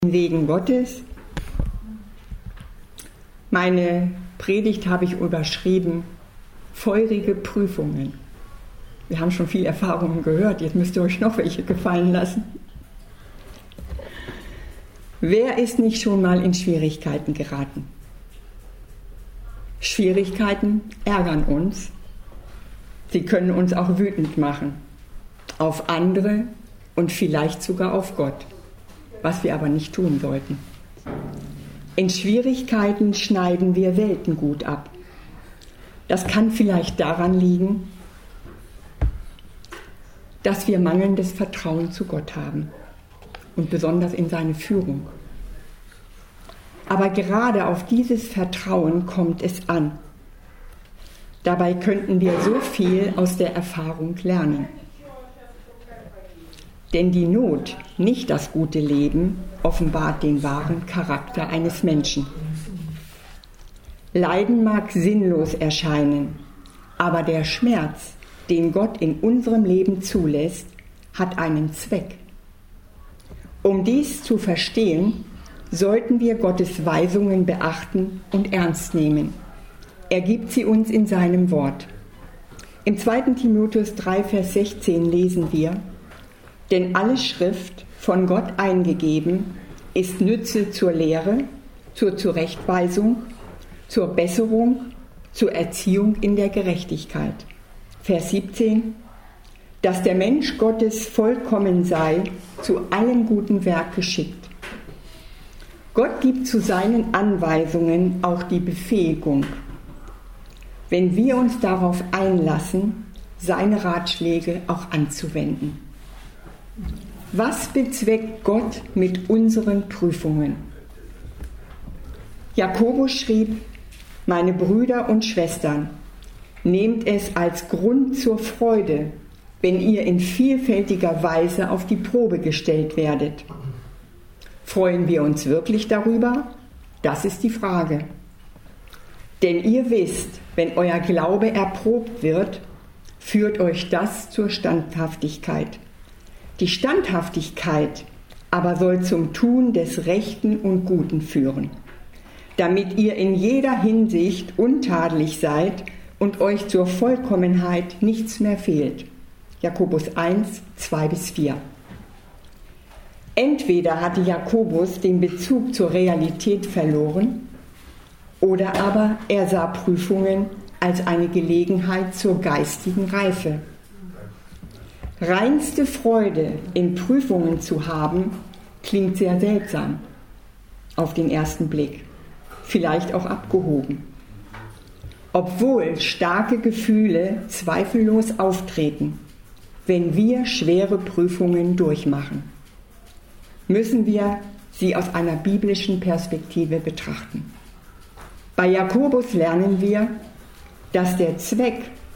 Segen Gottes. Meine Predigt habe ich überschrieben: feurige Prüfungen. Wir haben schon viel Erfahrungen gehört, jetzt müsst ihr euch noch welche gefallen lassen. Wer ist nicht schon mal in Schwierigkeiten geraten? Schwierigkeiten ärgern uns. Sie können uns auch wütend machen. Auf andere und vielleicht sogar auf Gott. Was wir aber nicht tun sollten. In Schwierigkeiten schneiden wir Weltengut ab. Das kann vielleicht daran liegen, dass wir mangelndes Vertrauen zu Gott haben und besonders in seine Führung. Aber gerade auf dieses Vertrauen kommt es an. Dabei könnten wir so viel aus der Erfahrung lernen. Denn die Not, nicht das gute Leben, offenbart den wahren Charakter eines Menschen. Leiden mag sinnlos erscheinen, aber der Schmerz, den Gott in unserem Leben zulässt, hat einen Zweck. Um dies zu verstehen, sollten wir Gottes Weisungen beachten und ernst nehmen. Er gibt sie uns in seinem Wort. Im 2. Timotheus 3, Vers 16 lesen wir: Denn alle Schrift, von Gott eingegeben, ist Nütze zur Lehre, zur Zurechtweisung, zur Besserung, zur Erziehung in der Gerechtigkeit. Vers 17: Dass der Mensch Gottes vollkommen sei, zu allem guten Werk geschickt. Gott gibt zu seinen Anweisungen auch die Befähigung. Wenn wir uns darauf einlassen, seine Ratschläge auch anzuwenden. Was bezweckt Gott mit unseren Prüfungen? Jakobus schrieb: Meine Brüder und Schwestern, nehmt es als Grund zur Freude, wenn ihr in vielfältiger Weise auf die Probe gestellt werdet. Freuen wir uns wirklich darüber? Das ist die Frage. Denn ihr wisst, wenn euer Glaube erprobt wird, führt euch das zur Standhaftigkeit. Die Standhaftigkeit aber soll zum Tun des Rechten und Guten führen, damit ihr in jeder Hinsicht untadelig seid und euch zur Vollkommenheit nichts mehr fehlt. Jakobus 1, 2-4. Entweder hatte Jakobus den Bezug zur Realität verloren, oder aber er sah Prüfungen als eine Gelegenheit zur geistigen Reife. Reinste Freude in Prüfungen zu haben, klingt sehr seltsam auf den ersten Blick, vielleicht auch abgehoben. Obwohl starke Gefühle zweifellos auftreten, wenn wir schwere Prüfungen durchmachen, müssen wir sie aus einer biblischen Perspektive betrachten. Bei Jakobus lernen wir, dass der Zweck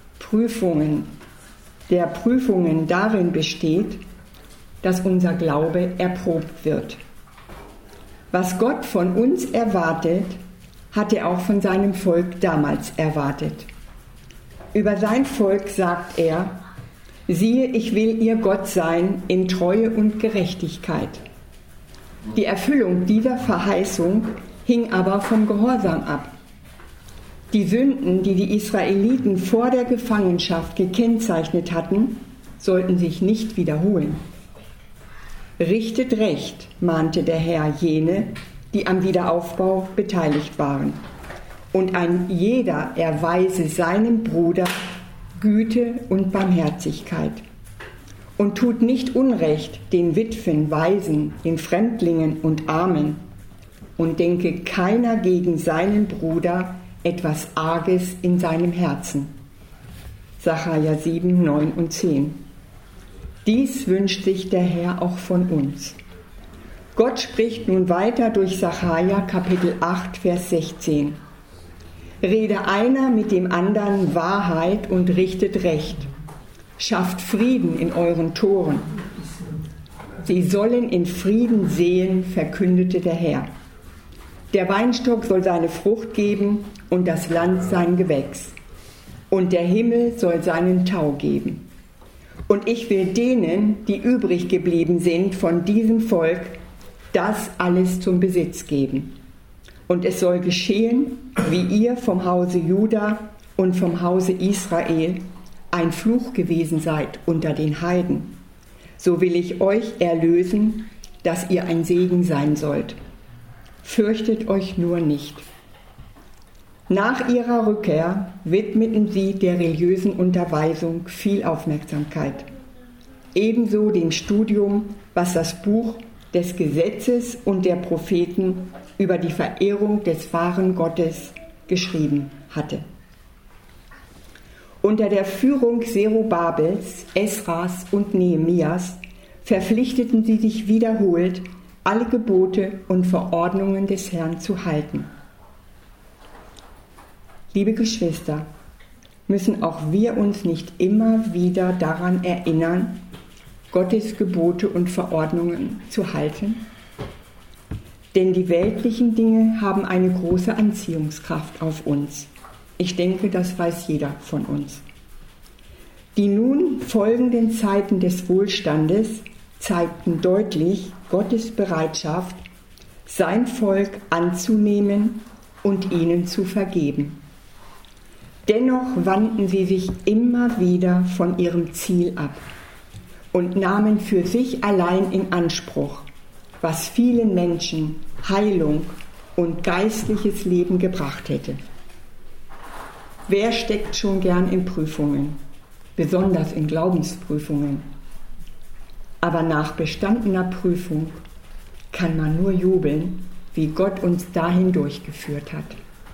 der Prüfungen darin besteht, dass unser Glaube erprobt wird. Was Gott von uns erwartet, hat er auch von seinem Volk damals erwartet. Über sein Volk sagt er: Siehe, ich will ihr Gott sein in Treue und Gerechtigkeit. Die Erfüllung dieser Verheißung hing aber vom Gehorsam ab. Die Sünden, die die Israeliten vor der Gefangenschaft gekennzeichnet hatten, sollten sich nicht wiederholen. Richtet Recht, mahnte der Herr jene, die am Wiederaufbau beteiligt waren. Und ein jeder erweise seinem Bruder Güte und Barmherzigkeit. Und tut nicht Unrecht den Witwen, Waisen, den Fremdlingen und Armen. Und denke keiner gegen seinen Bruder etwas Arges in seinem Herzen. Sacharja 7, 9 und 10. Dies wünscht sich der Herr auch von uns. Gott spricht nun weiter durch Sacharja Kapitel 8, Vers 16. Rede einer mit dem anderen Wahrheit und richtet Recht. Schafft Frieden in euren Toren. Sie sollen in Frieden sehen, verkündete der Herr. Der Weinstock soll seine Frucht geben und das Land sein Gewächs. Und der Himmel soll seinen Tau geben. Und ich will denen, die übrig geblieben sind von diesem Volk, das alles zum Besitz geben. Und es soll geschehen, wie ihr vom Hause Juda und vom Hause Israel ein Fluch gewesen seid unter den Heiden. So will ich euch erlösen, dass ihr ein Segen sein sollt. Fürchtet euch nur nicht. Nach ihrer Rückkehr widmeten sie der religiösen Unterweisung viel Aufmerksamkeit. Ebenso dem Studium, was das Buch des Gesetzes und der Propheten über die Verehrung des wahren Gottes geschrieben hatte. Unter der Führung Zerubabels, Esras und Nehemias verpflichteten sie sich wiederholt, alle Gebote und Verordnungen des Herrn zu halten. Liebe Geschwister, müssen auch wir uns nicht immer wieder daran erinnern, Gottes Gebote und Verordnungen zu halten? Denn die weltlichen Dinge haben eine große Anziehungskraft auf uns. Ich denke, das weiß jeder von uns. Die nun folgenden Zeiten des Wohlstandes zeigten deutlich Gottes Bereitschaft, sein Volk anzunehmen und ihnen zu vergeben. Dennoch wandten sie sich immer wieder von ihrem Ziel ab und nahmen für sich allein in Anspruch, was vielen Menschen Heilung und geistliches Leben gebracht hätte. Wer steckt schon gern in Prüfungen, besonders in Glaubensprüfungen? Aber nach bestandener Prüfung kann man nur jubeln, wie Gott uns dahin durchgeführt hat.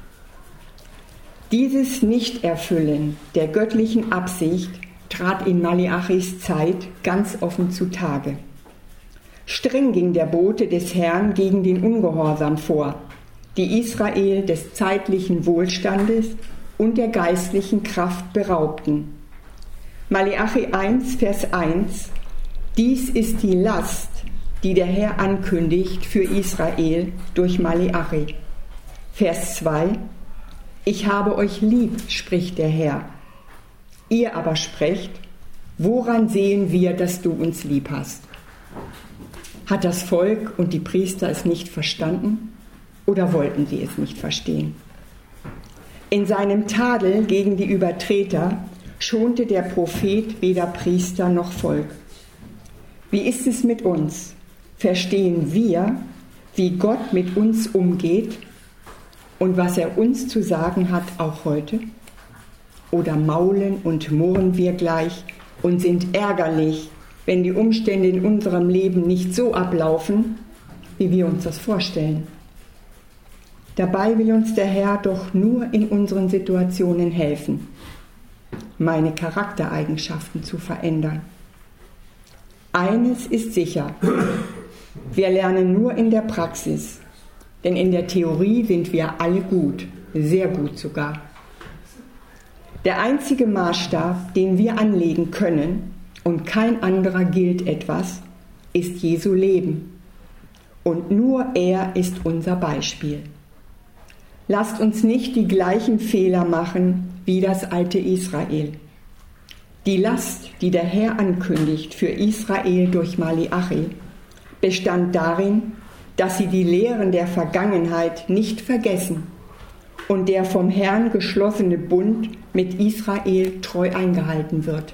Dieses Nichterfüllen der göttlichen Absicht trat in Maleachis Zeit ganz offen zutage. Streng ging der Bote des Herrn gegen den Ungehorsam vor, die Israel des zeitlichen Wohlstandes und der geistlichen Kraft beraubten. Maleachi 1, Vers 1: Dies ist die Last, die der Herr ankündigt für Israel durch Maleachi. Vers 2: Ich habe euch lieb, spricht der Herr. Ihr aber sprecht: Woran sehen wir, dass du uns lieb hast? Hat das Volk und die Priester es nicht verstanden oder wollten sie es nicht verstehen? In seinem Tadel gegen die Übertreter schonte der Prophet weder Priester noch Volk. Wie ist es mit uns? Verstehen wir, wie Gott mit uns umgeht und was er uns zu sagen hat, auch heute? Oder maulen und murren wir gleich und sind ärgerlich, wenn die Umstände in unserem Leben nicht so ablaufen, wie wir uns das vorstellen? Dabei will uns der Herr doch nur in unseren Situationen helfen, meine Charaktereigenschaften zu verändern. Eines ist sicher: Wir lernen nur in der Praxis, denn in der Theorie sind wir alle gut, sehr gut sogar. Der einzige Maßstab, den wir anlegen können, und kein anderer gilt etwas, ist Jesu Leben. Und nur er ist unser Beispiel. Lasst uns nicht die gleichen Fehler machen wie das alte Israel. Die Last, die der Herr ankündigt für Israel durch Maleachi, bestand darin, dass sie die Lehren der Vergangenheit nicht vergessen und der vom Herrn geschlossene Bund mit Israel treu eingehalten wird.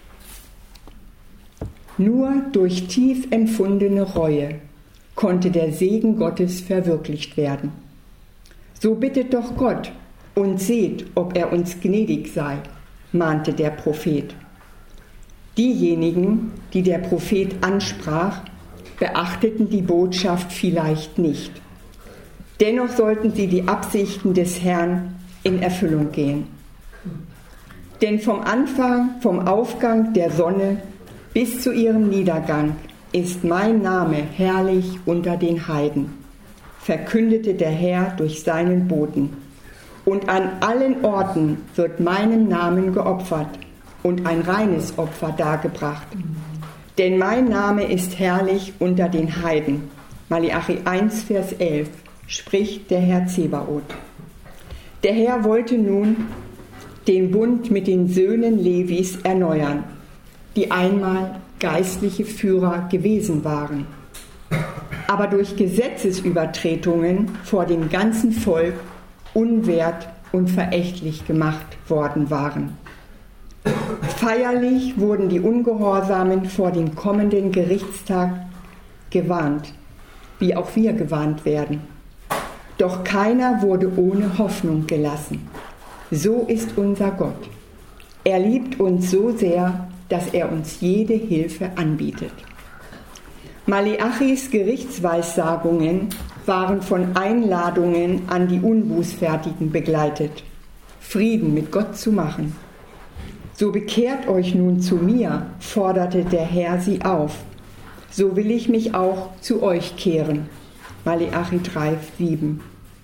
Nur durch tief empfundene Reue konnte der Segen Gottes verwirklicht werden. So bittet doch Gott und seht, ob er uns gnädig sei, mahnte der Prophet. Diejenigen, die der Prophet ansprach, beachteten die Botschaft vielleicht nicht. Dennoch sollten sie die Absichten des Herrn in Erfüllung gehen. Denn vom Aufgang der Sonne bis zu ihrem Niedergang ist mein Name herrlich unter den Heiden, verkündete der Herr durch seinen Boten. Und an allen Orten wird meinem Namen geopfert und ein reines Opfer dargebracht. Denn mein Name ist herrlich unter den Heiden. Maleachi 1, Vers 11, spricht der Herr Zebaoth. Der Herr wollte nun den Bund mit den Söhnen Levis erneuern, die einmal geistliche Führer gewesen waren. aber durch Gesetzesübertretungen vor dem ganzen Volk unwert und verächtlich gemacht worden waren. Feierlich wurden die Ungehorsamen vor dem kommenden Gerichtstag gewarnt, wie auch wir gewarnt werden. Doch keiner wurde ohne Hoffnung gelassen. So ist unser Gott. Er liebt uns so sehr, dass er uns jede Hilfe anbietet. Maleachis Gerichtsweissagungen waren von Einladungen an die Unbußfertigen begleitet, Frieden mit Gott zu machen. So bekehrt euch nun zu mir, forderte der Herr sie auf. So will ich mich auch zu euch kehren. Maleachi 3,7.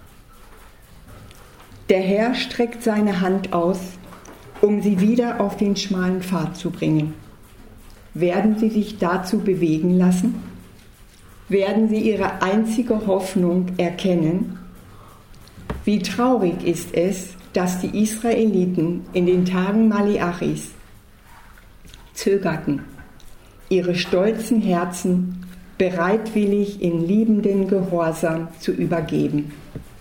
Der Herr streckt seine Hand aus, um sie wieder auf den schmalen Pfad zu bringen. Werden sie sich dazu bewegen lassen? Werden sie ihre einzige Hoffnung erkennen? Wie traurig ist es, dass die Israeliten in den Tagen Maleachis zögerten, ihre stolzen Herzen bereitwillig in liebenden Gehorsam zu übergeben.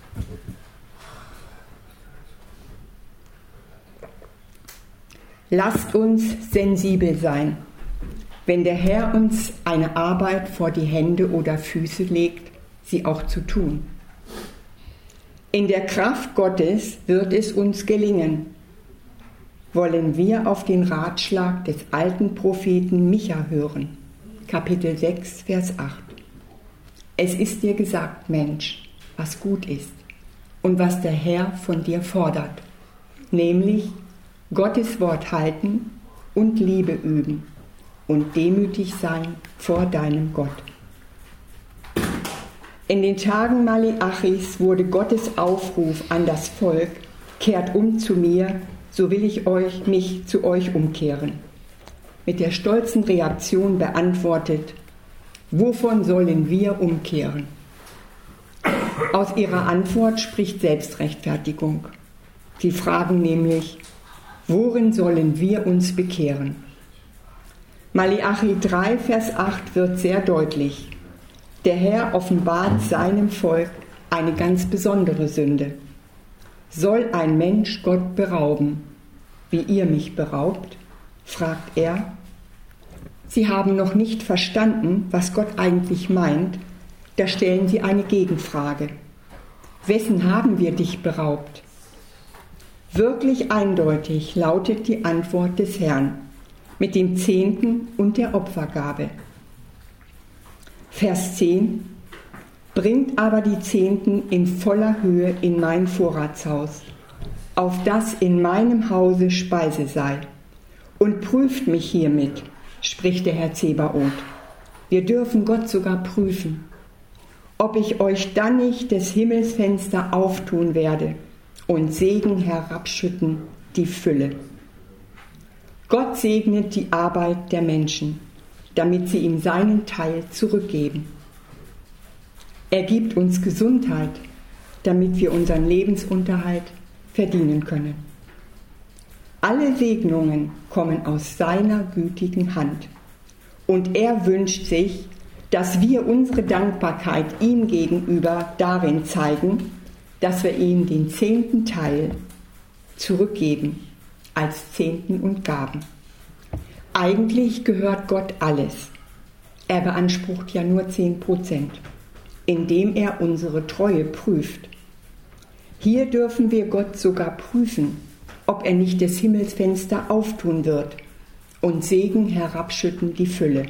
Lasst uns sensibel sein, wenn der Herr uns eine Arbeit vor die Hände oder Füße legt, sie auch zu tun. In der Kraft Gottes wird es uns gelingen. Wollen wir auf den Ratschlag des alten Propheten Micha hören? Kapitel 6, Vers 8. Es ist dir gesagt, Mensch, was gut ist und was der Herr von dir fordert, nämlich Gottes Wort halten und Liebe üben und demütig sein vor deinem Gott. In den Tagen Maleachis wurde Gottes Aufruf an das Volk, kehrt um zu mir, so will ich mich zu euch umkehren. Mit der stolzen Reaktion beantwortet, wovon sollen wir umkehren? Aus ihrer Antwort spricht Selbstrechtfertigung. Sie fragen nämlich, worin sollen wir uns bekehren? Maleachi 3, Vers 8 wird sehr deutlich. Der Herr offenbart seinem Volk eine ganz besondere Sünde. Soll ein Mensch Gott berauben, wie ihr mich beraubt? Fragt er. Sie haben noch nicht verstanden, was Gott eigentlich meint. Da stellen sie eine Gegenfrage. Wessen haben wir dich beraubt? Wirklich eindeutig lautet die Antwort des Herrn mit dem Zehnten und der Opfergabe. Vers 10: Bringt aber die Zehnten in voller Höhe in mein Vorratshaus, auf dass in meinem Hause Speise sei, und prüft mich hiermit, spricht der Herr Zebaoth. Wir dürfen Gott sogar prüfen, ob ich euch dann nicht des Himmelsfenster auftun werde und Segen herabschütten die Fülle. Gott segnet die Arbeit der Menschen, damit sie ihm seinen Teil zurückgeben. Er gibt uns Gesundheit, damit wir unseren Lebensunterhalt verdienen können. Alle Segnungen kommen aus seiner gütigen Hand. Und er wünscht sich, dass wir unsere Dankbarkeit ihm gegenüber darin zeigen, dass wir ihm den 10. Teil zurückgeben als Zehnten und Gaben. Eigentlich gehört Gott alles. Er beansprucht ja nur 10%, indem er unsere Treue prüft. Hier dürfen wir Gott sogar prüfen, ob er nicht des Himmelsfenster auftun wird und Segen herabschütten die Fülle.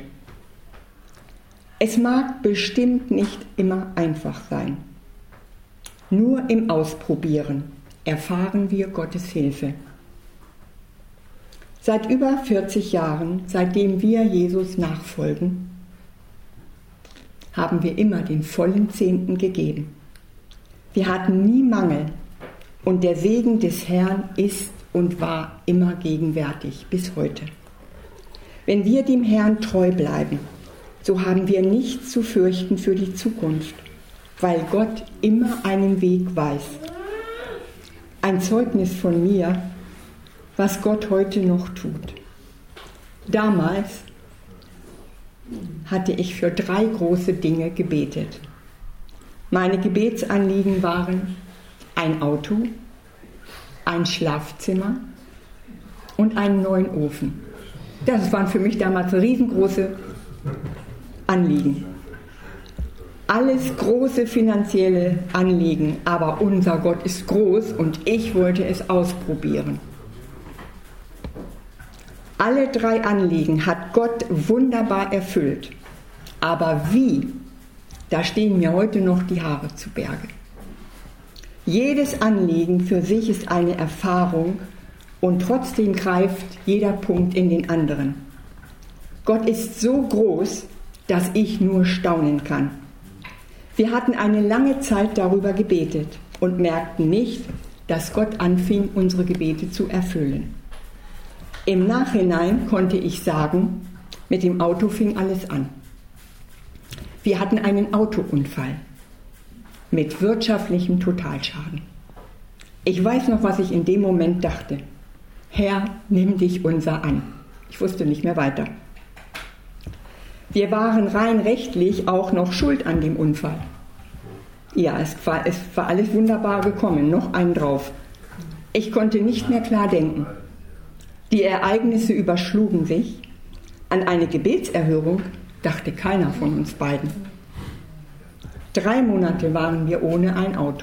Es mag bestimmt nicht immer einfach sein. Nur im Ausprobieren erfahren wir Gottes Hilfe. Seit über 40 Jahren, seitdem wir Jesus nachfolgen, haben wir immer den vollen Zehnten gegeben. Wir hatten nie Mangel und der Segen des Herrn ist und war immer gegenwärtig bis heute. Wenn wir dem Herrn treu bleiben, so haben wir nichts zu fürchten für die Zukunft, weil Gott immer einen Weg weiß. Ein Zeugnis von mir, was Gott heute noch tut. Damals, hatte ich für 3 große Dinge gebetet. Meine Gebetsanliegen waren ein Auto, ein Schlafzimmer und einen neuen Ofen. Das waren für mich damals riesengroße Anliegen. Alles große finanzielle Anliegen, aber unser Gott ist groß und ich wollte es ausprobieren. Alle 3 Anliegen hat Gott wunderbar erfüllt. Aber wie? Da stehen mir heute noch die Haare zu Berge. Jedes Anliegen für sich ist eine Erfahrung und trotzdem greift jeder Punkt in den anderen. Gott ist so groß, dass ich nur staunen kann. Wir hatten eine lange Zeit darüber gebetet und merkten nicht, dass Gott anfing, unsere Gebete zu erfüllen. Im Nachhinein konnte ich sagen, mit dem Auto fing alles an. Wir hatten einen Autounfall mit wirtschaftlichem Totalschaden. Ich weiß noch, was ich in dem Moment dachte. Herr, nimm dich unser an. Ich wusste nicht mehr weiter. Wir waren rein rechtlich auch noch schuld an dem Unfall. Ja, es war alles wunderbar gekommen, noch einen drauf. Ich konnte nicht mehr klar denken. Die Ereignisse überschlugen sich. An eine Gebetserhörung dachte keiner von uns beiden. 3 Monate waren wir ohne ein Auto.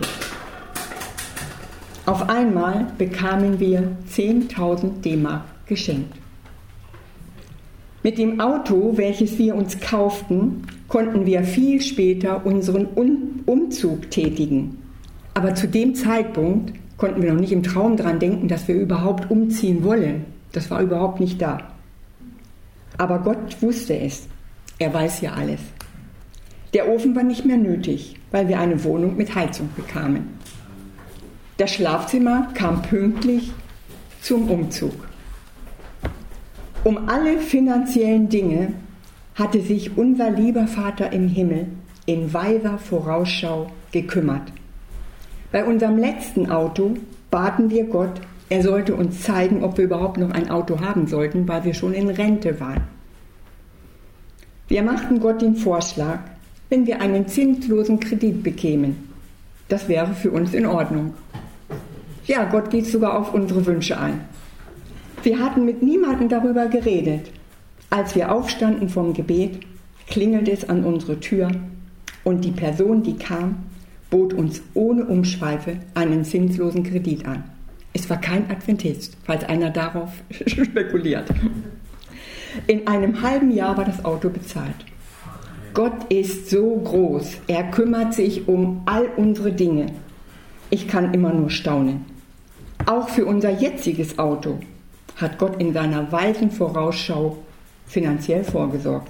Auf einmal bekamen wir 10.000 D-Mark geschenkt. Mit dem Auto, welches wir uns kauften, konnten wir viel später unseren Umzug tätigen. Aber zu dem Zeitpunkt konnten wir noch nicht im Traum daran denken, dass wir überhaupt umziehen wollen. Das war überhaupt nicht da. Aber Gott wusste es. Er weiß ja alles. Der Ofen war nicht mehr nötig, weil wir eine Wohnung mit Heizung bekamen. Das Schlafzimmer kam pünktlich zum Umzug. Um alle finanziellen Dinge hatte sich unser lieber Vater im Himmel in weiser Vorausschau gekümmert. Bei unserem letzten Auto baten wir Gott, er sollte uns zeigen, ob wir überhaupt noch ein Auto haben sollten, weil wir schon in Rente waren. Wir machten Gott den Vorschlag, wenn wir einen zinslosen Kredit bekämen. Das wäre für uns in Ordnung. Ja, Gott geht sogar auf unsere Wünsche ein. Wir hatten mit niemandem darüber geredet. Als wir aufstanden vom Gebet, klingelte es an unsere Tür und die Person, die kam, bot uns ohne Umschweife einen zinslosen Kredit an. Es war kein Adventist, falls einer darauf spekuliert. In einem halben Jahr war das Auto bezahlt. Gott ist so groß, er kümmert sich um all unsere Dinge. Ich kann immer nur staunen. Auch für unser jetziges Auto hat Gott in seiner weisen Vorausschau finanziell vorgesorgt.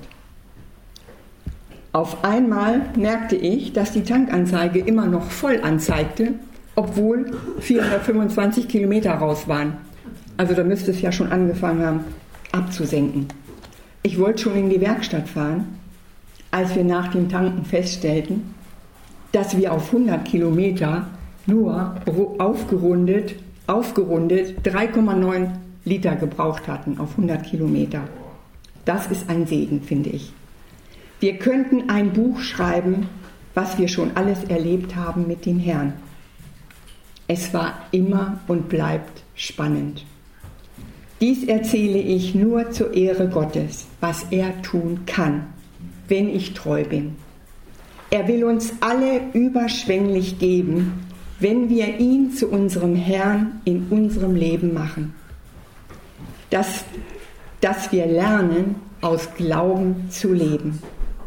Auf einmal merkte ich, dass die Tankanzeige immer noch voll anzeigte, obwohl 425 Kilometer raus waren. Also da müsste es ja schon angefangen haben, abzusenken. Ich wollte schon in die Werkstatt fahren, als wir nach dem Tanken feststellten, dass wir auf 100 Kilometer nur aufgerundet 3,9 Liter gebraucht hatten auf 100 Kilometer. Das ist ein Segen, finde ich. Wir könnten ein Buch schreiben, was wir schon alles erlebt haben mit dem Herrn. Es war immer und bleibt spannend. Dies erzähle ich nur zur Ehre Gottes, was er tun kann, wenn ich treu bin. Er will uns alle überschwänglich geben, wenn wir ihn zu unserem Herrn in unserem Leben machen. Dass wir lernen, aus Glauben zu leben.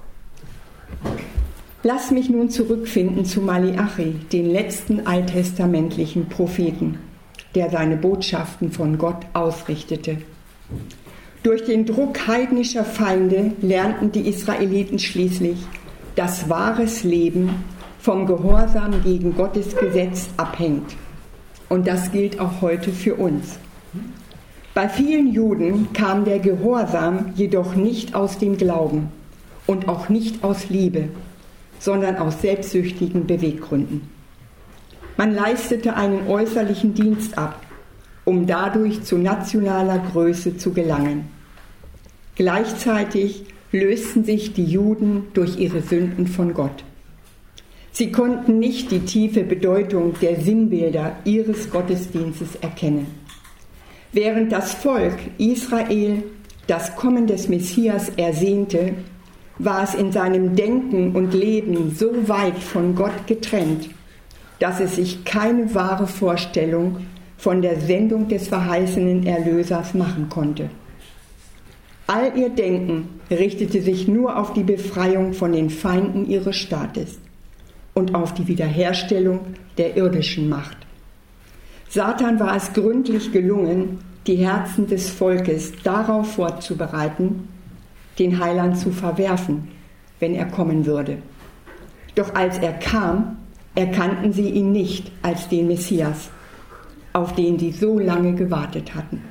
Lass mich nun zurückfinden zu Maleachi, den letzten alttestamentlichen Propheten, der seine Botschaften von Gott ausrichtete. Durch den Druck heidnischer Feinde lernten die Israeliten schließlich, dass wahres Leben vom Gehorsam gegen Gottes Gesetz abhängt. Und das gilt auch heute für uns. Bei vielen Juden kam der Gehorsam jedoch nicht aus dem Glauben und auch nicht aus Liebe, sondern aus selbstsüchtigen Beweggründen. Man leistete einen äußerlichen Dienst ab, um dadurch zu nationaler Größe zu gelangen. Gleichzeitig lösten sich die Juden durch ihre Sünden von Gott. Sie konnten nicht die tiefe Bedeutung der Sinnbilder ihres Gottesdienstes erkennen. Während das Volk Israel das Kommen des Messias ersehnte, war es in seinem Denken und Leben so weit von Gott getrennt, dass es sich keine wahre Vorstellung von der Sendung des verheißenen Erlösers machen konnte. All ihr Denken richtete sich nur auf die Befreiung von den Feinden ihres Staates und auf die Wiederherstellung der irdischen Macht. Satan war es gründlich gelungen, die Herzen des Volkes darauf vorzubereiten, den Heiland zu verwerfen, wenn er kommen würde. Doch als er kam, erkannten sie ihn nicht als den Messias, auf den sie so lange gewartet hatten.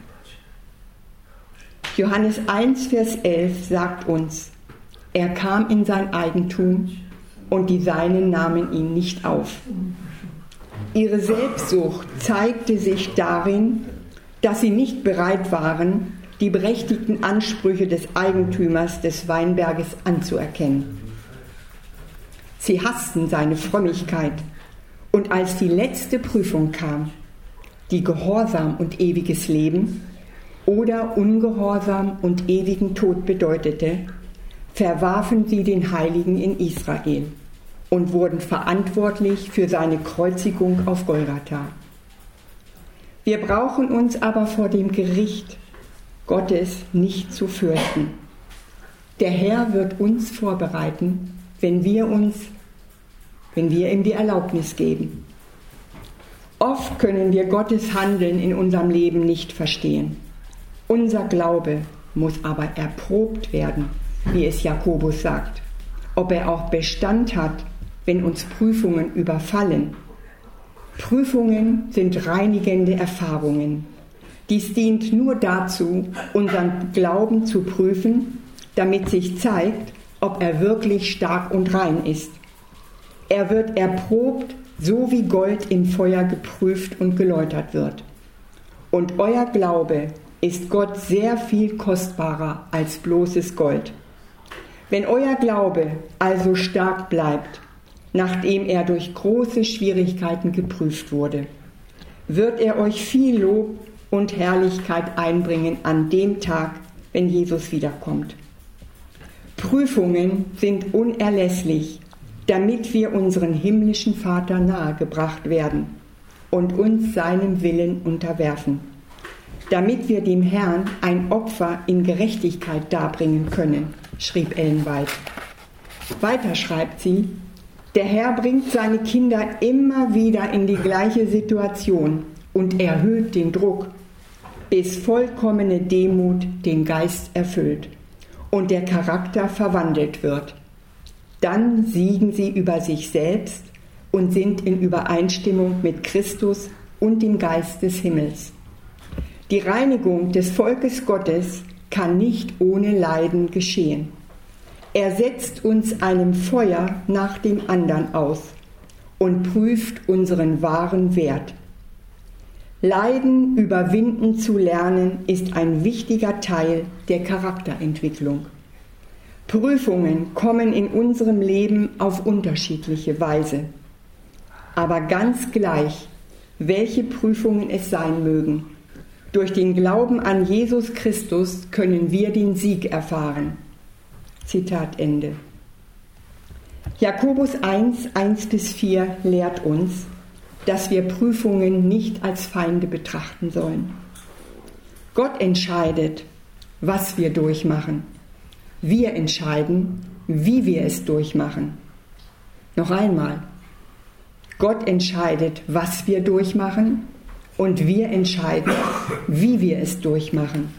Johannes 1, Vers 11 sagt uns, er kam in sein Eigentum und die Seinen nahmen ihn nicht auf. Ihre Selbstsucht zeigte sich darin, dass sie nicht bereit waren, die berechtigten Ansprüche des Eigentümers des Weinberges anzuerkennen. Sie hassten seine Frömmigkeit und als die letzte Prüfung kam, die Gehorsam und ewiges Leben oder Ungehorsam und ewigen Tod bedeutete, verwarfen sie den Heiligen in Israel und wurden verantwortlich für seine Kreuzigung auf Golgatha. Wir brauchen uns aber vor dem Gericht Gottes nicht zu fürchten. Der Herr wird uns vorbereiten, wenn wir ihm die Erlaubnis geben. Oft können wir Gottes Handeln in unserem Leben nicht verstehen. Unser Glaube muss aber erprobt werden, wie es Jakobus sagt, ob er auch Bestand hat, wenn uns Prüfungen überfallen. Prüfungen sind reinigende Erfahrungen. Dies dient nur dazu, unseren Glauben zu prüfen, damit sich zeigt, ob er wirklich stark und rein ist. Er wird erprobt, so wie Gold im Feuer geprüft und geläutert wird. Und euer Glaube ist Gott sehr viel kostbarer als bloßes Gold. Wenn euer Glaube also stark bleibt, nachdem er durch große Schwierigkeiten geprüft wurde, wird er euch viel Lob und Herrlichkeit einbringen an dem Tag, wenn Jesus wiederkommt. Prüfungen sind unerlässlich, damit wir unseren himmlischen Vater nahegebracht werden und uns seinem Willen unterwerfen, damit wir dem Herrn ein Opfer in Gerechtigkeit darbringen können, schrieb Ellen White. Weiter schreibt sie, der Herr bringt seine Kinder immer wieder in die gleiche Situation und erhöht den Druck, bis vollkommene Demut den Geist erfüllt und der Charakter verwandelt wird. Dann siegen sie über sich selbst und sind in Übereinstimmung mit Christus und dem Geist des Himmels. Die Reinigung des Volkes Gottes kann nicht ohne Leiden geschehen. Er setzt uns einem Feuer nach dem anderen aus und prüft unseren wahren Wert. Leiden überwinden zu lernen ist ein wichtiger Teil der Charakterentwicklung. Prüfungen kommen in unserem Leben auf unterschiedliche Weise. Aber ganz gleich, welche Prüfungen es sein mögen, durch den Glauben an Jesus Christus können wir den Sieg erfahren. Zitat Ende. Jakobus 1, 1-4 lehrt uns, dass wir Prüfungen nicht als Feinde betrachten sollen. Gott entscheidet, was wir durchmachen. Wir entscheiden, wie wir es durchmachen. Noch einmal. Gott entscheidet, was wir durchmachen, und wir entscheiden, wie wir es durchmachen.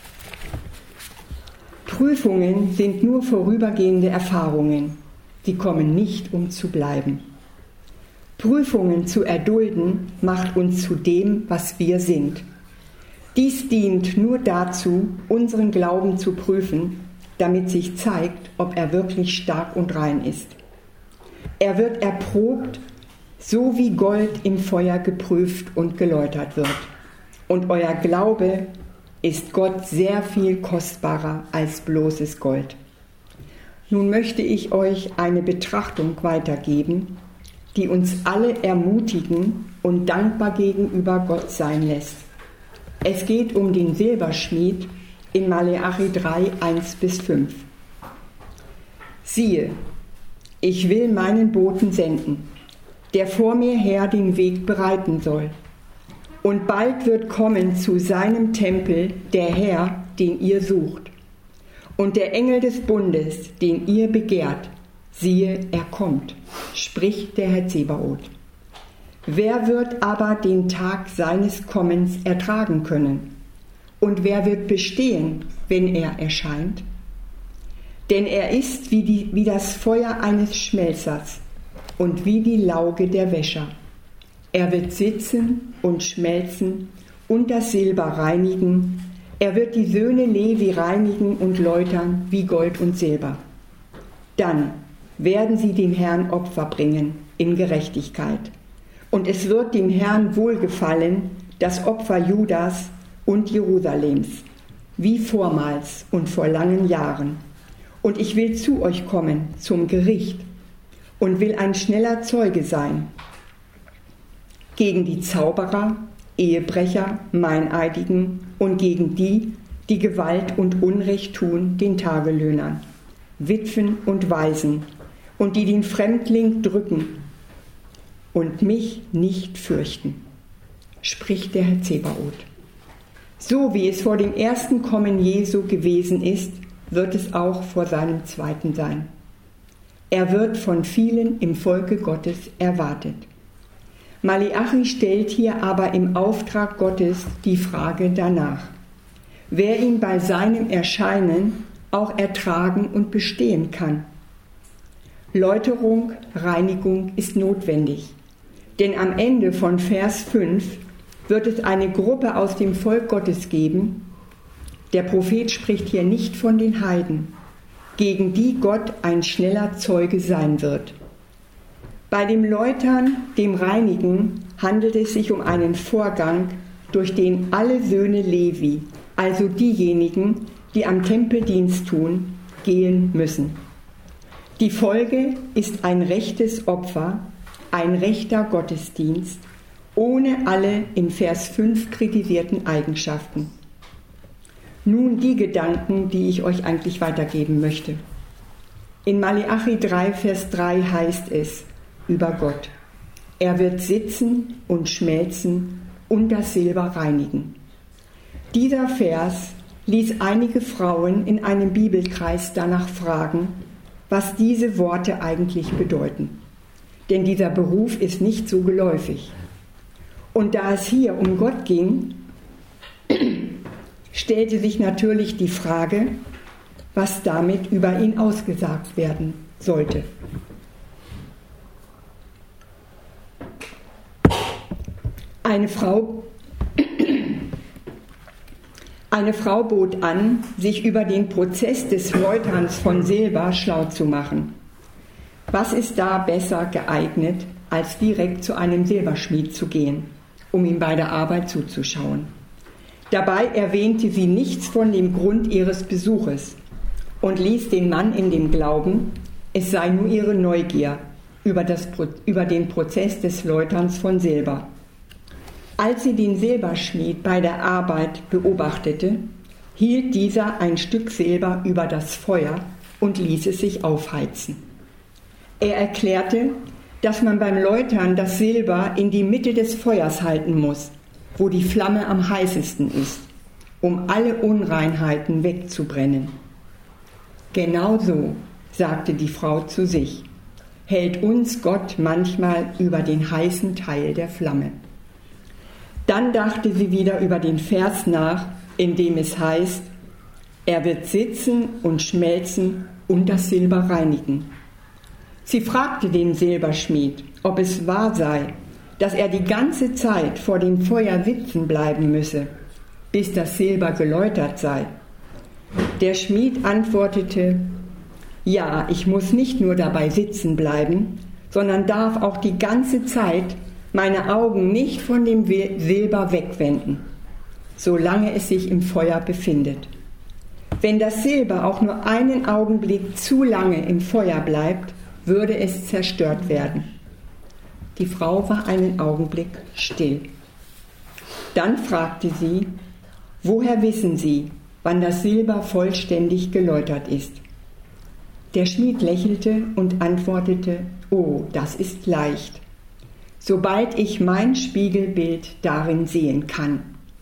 Prüfungen sind nur vorübergehende Erfahrungen. Sie kommen nicht, um zu bleiben. Prüfungen zu erdulden, macht uns zu dem, was wir sind. Dies dient nur dazu, unseren Glauben zu prüfen, damit sich zeigt, ob er wirklich stark und rein ist. Er wird erprobt, so wie Gold im Feuer geprüft und geläutert wird. Und euer Glaube ist Gott sehr viel kostbarer als bloßes Gold. Nun möchte ich euch eine Betrachtung weitergeben, die uns alle ermutigen und dankbar gegenüber Gott sein lässt. Es geht um den Silberschmied in Maleachi 3, 1-5. Siehe, ich will meinen Boten senden, der vor mir her den Weg bereiten soll. Und bald wird kommen zu seinem Tempel der Herr, den ihr sucht. Und der Engel des Bundes, den ihr begehrt, siehe, er kommt, spricht der Herr Zebaoth. Wer wird aber den Tag seines Kommens ertragen können? Und wer wird bestehen, wenn er erscheint? Denn er ist wie das Feuer eines Schmelzers und wie die Lauge der Wäscher. Er wird sitzen und schmelzen und das Silber reinigen. Er wird die Söhne Levi reinigen und läutern wie Gold und Silber. Dann werden sie dem Herrn Opfer bringen in Gerechtigkeit. Und es wird dem Herrn wohlgefallen, das Opfer Judas und Jerusalems, wie vormals und vor langen Jahren. Und ich will zu euch kommen zum Gericht und will ein schneller Zeuge sein gegen die Zauberer, Ehebrecher, Meineidigen und gegen die, die Gewalt und Unrecht tun, den Tagelöhnern, Witwen und Waisen und die den Fremdling drücken und mich nicht fürchten, spricht der Herr Zebaoth. So wie es vor dem ersten Kommen Jesu gewesen ist, wird es auch vor seinem zweiten sein. Er wird von vielen im Volke Gottes erwartet. Maleachi stellt hier aber im Auftrag Gottes die Frage danach, wer ihn bei seinem Erscheinen auch ertragen und bestehen kann. Läuterung, Reinigung ist notwendig, denn am Ende von Vers 5 wird es eine Gruppe aus dem Volk Gottes geben, der Prophet spricht hier nicht von den Heiden, gegen die Gott ein schneller Zeuge sein wird. Bei dem Läutern, dem Reinigen, handelt es sich um einen Vorgang, durch den alle Söhne Levi, also diejenigen, die am Tempel Dienst tun, gehen müssen. Die Folge ist ein rechtes Opfer, ein rechter Gottesdienst, ohne alle in Vers 5 kritisierten Eigenschaften. Nun die Gedanken, die ich euch eigentlich weitergeben möchte. In Maleachi 3, Vers 3 heißt es über Gott: Er wird sitzen und schmelzen und das Silber reinigen. Dieser Vers ließ einige Frauen in einem Bibelkreis danach fragen, was diese Worte eigentlich bedeuten. Denn dieser Beruf ist nicht so geläufig. Und da es hier um Gott ging, stellte sich natürlich die Frage, was damit über ihn ausgesagt werden sollte. Eine Frau bot an, sich über den Prozess des Läuterns von Silber schlau zu machen. Was ist da besser geeignet, als direkt zu einem Silberschmied zu gehen, um ihm bei der Arbeit zuzuschauen? Dabei erwähnte sie nichts von dem Grund ihres Besuches und ließ den Mann in dem Glauben, es sei nur ihre Neugier über den Prozess des Läuterns von Silber. Als sie den Silberschmied bei der Arbeit beobachtete, hielt dieser ein Stück Silber über das Feuer und ließ es sich aufheizen. Er erklärte, dass man beim Läutern das Silber in die Mitte des Feuers halten muss, wo die Flamme am heißesten ist, um alle Unreinheiten wegzubrennen. Genauso, sagte die Frau zu sich, hält uns Gott manchmal über den heißen Teil der Flamme. Dann dachte sie wieder über den Vers nach, in dem es heißt, er wird sitzen und schmelzen und das Silber reinigen. Sie fragte den Silberschmied, ob es wahr sei, dass er die ganze Zeit vor dem Feuer sitzen bleiben müsse, bis das Silber geläutert sei. Der Schmied antwortete, ja, ich muss nicht nur dabei sitzen bleiben, sondern darf auch die ganze Zeit meine Augen nicht von dem Silber wegwenden, solange es sich im Feuer befindet. Wenn das Silber auch nur einen Augenblick zu lange im Feuer bleibt, würde es zerstört werden. Die Frau war einen Augenblick still. Dann fragte sie: Woher wissen Sie, wann das Silber vollständig geläutert ist? Der Schmied lächelte und antwortete: Oh, das ist leicht, sobald ich mein Spiegelbild darin sehen kann.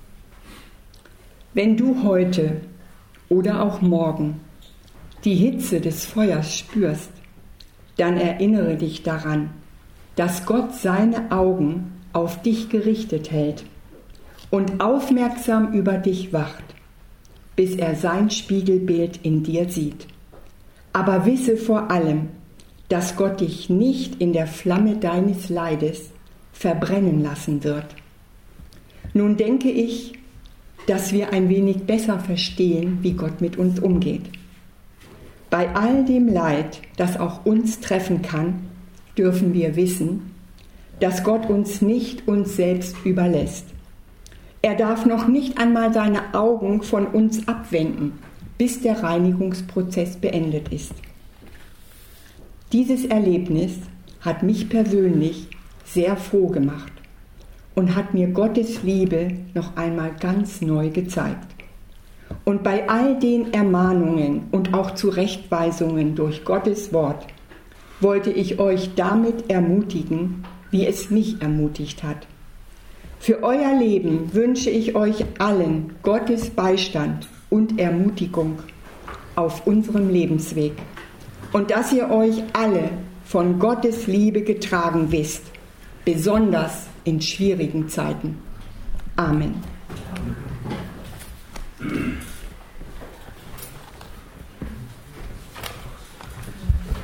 Wenn du heute oder auch morgen die Hitze des Feuers spürst, dann erinnere dich daran, dass Gott seine Augen auf dich gerichtet hält und aufmerksam über dich wacht, bis er sein Spiegelbild in dir sieht. Aber wisse vor allem, dass Gott dich nicht in der Flamme deines Leides verbrennen lassen wird. Nun denke ich, dass wir ein wenig besser verstehen, wie Gott mit uns umgeht. Bei all dem Leid, das auch uns treffen kann, dürfen wir wissen, dass Gott uns nicht uns selbst überlässt. Er darf noch nicht einmal seine Augen von uns abwenden, bis der Reinigungsprozess beendet ist. Dieses Erlebnis hat mich persönlich sehr froh gemacht und hat mir Gottes Liebe noch einmal ganz neu gezeigt. Und bei all den Ermahnungen und auch Zurechtweisungen durch Gottes Wort wollte ich euch damit ermutigen, wie es mich ermutigt hat. Für euer Leben wünsche ich euch allen Gottes Beistand und Ermutigung auf unserem Lebensweg und dass ihr euch alle von Gottes Liebe getragen wisst, besonders in schwierigen Zeiten. Amen.